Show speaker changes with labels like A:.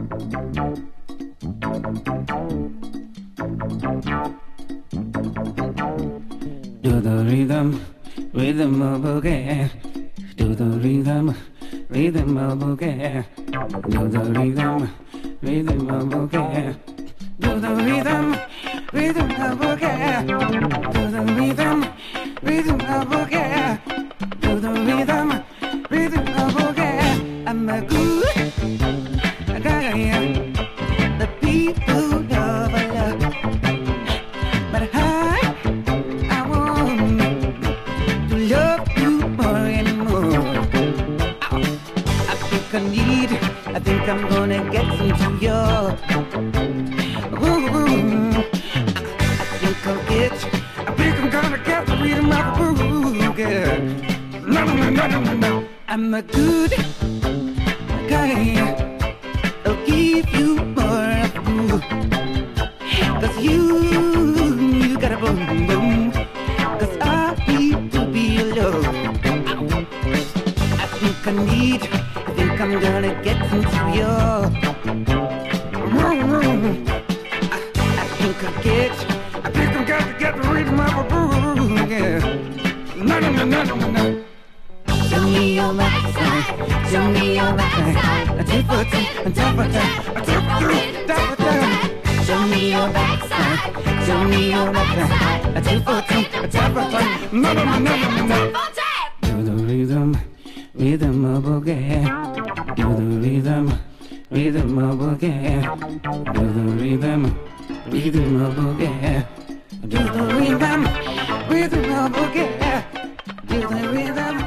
A: Do the rhythm, rhythm of boogie. Do the rhythm, rhythm of boogie. Do the rhythm, rhythm of boogie. Do the rhythm, rhythm of boogie. Do the rhythm, rhythm of boogie. Do the rhythm, rhythm of boogie. I'm a good guy. The people love a love, but I want to love you more and more. I think I'm gonna get into your. I think I'm gonna get the rhythm of a boogie. No. I'm a good guy. I'll give you more of you. 'Cause you got a boom boom. 'Cause I need to be alone. I think I'm gonna get into your room. I think I'm gonna get the rhythm of a boogie. No. Show me your backside, show me your backside. A tip for tip, a tip for tip, a tip for tip. Show me your backside, show me your backside. A tip for tip, a tip for tip. No. Do the rhythm, rhythm of boogie. Do the rhythm, rhythm of boogie. Do the rhythm, rhythm of boogie. Do the rhythm, rhythm of boogie. Do the rhythm.